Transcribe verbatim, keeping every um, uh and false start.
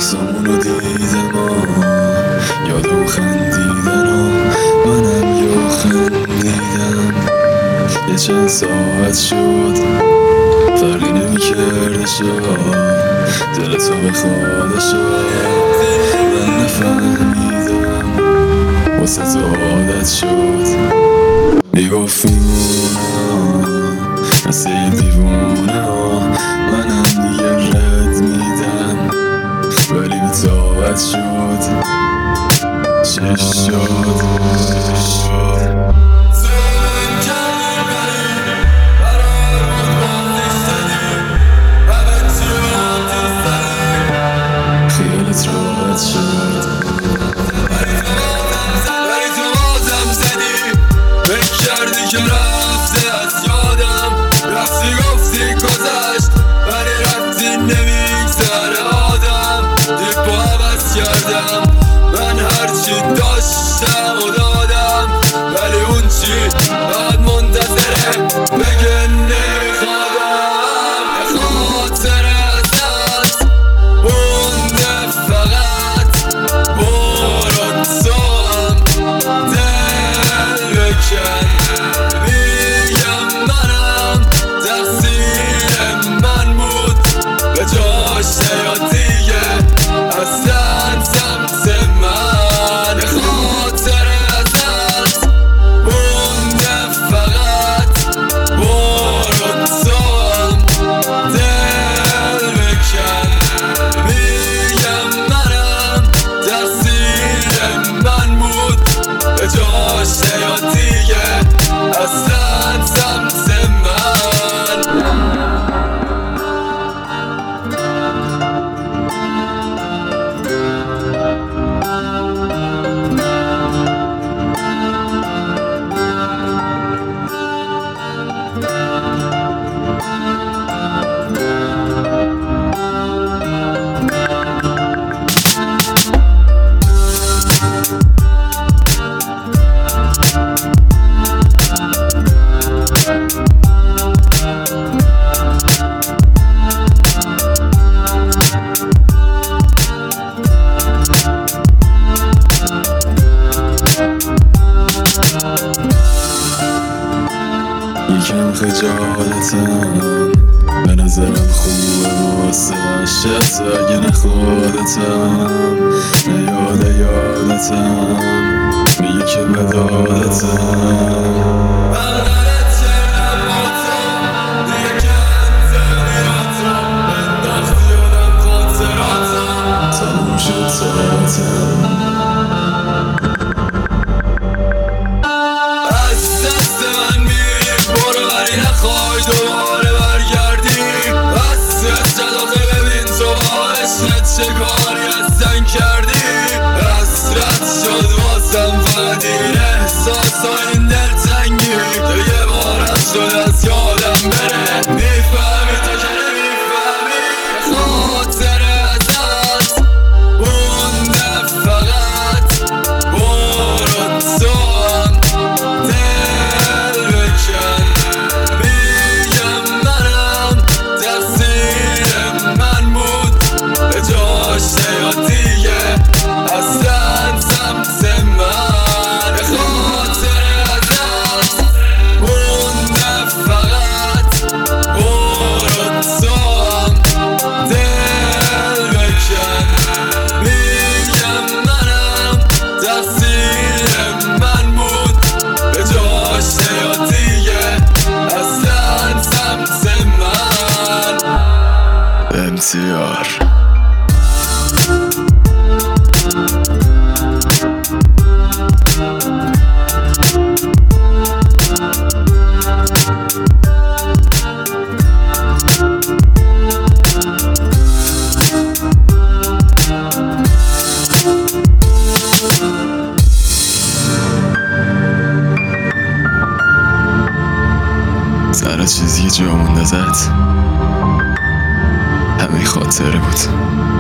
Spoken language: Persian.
عکسامونو دیدم و یادم خندیدن و منم یا خندیدم. یه چند ساعت شد فرقی نمی کرده شد دل تو به خوده شد. من نفهمیدم واسه تو عادت شد. میگفت میمونم مثل یه دیوونه ها، منم دیگه رد میدم ولی به طاعت شد. چه شد چه شد خیالت راحت شد. ولی تو بازم زدی فکر کردی که رفته از یادم، رفتی گفتی گذشت ولی رفتی نمیگذره آدم. دیپ و عوض کردم من هرچی داشتم و دادم، ولی اون چی بعد منتظره بگه نمیخوادم. خاطر ازت مونده فقط برو توام دل بکن. میگم منم تقصیر من بود به جاش یا دیگه اصلا سمت من. خاطر ازت مونده فقط برو توام دل بکن. میگم منم تقصیر من بود به جاش یا دیگه اصلا سمت من. یکم خجالتم به نظرم خوبه واسه عشقت اگه نه خودتم نه یاد یادتم میگه که بدادتم. تموم شد ساعتم از دست من میری برو ولی نخوای دوباره برگردی. بس رسد آخه ببین تو با عشقت چه کاری ازن کردی. حسرت شد واسم فقط این احساس ها این دلتنگی دیگه بارم شد از یادم بره. میفهمی تو که نمیفهمی. خاطر ازت مونده فقط برو توام دل بکن. میگم منم تقصیر من بود به جاش یا دیگه اصلا سمت من. خاطر ازت مونده فقط برو توام دل بکن. میگم منم تقصیر من بود به جاش یا دیگه اصلا سمت من. امتیار سر چیزی که جا مونده زد همه خاطره بود.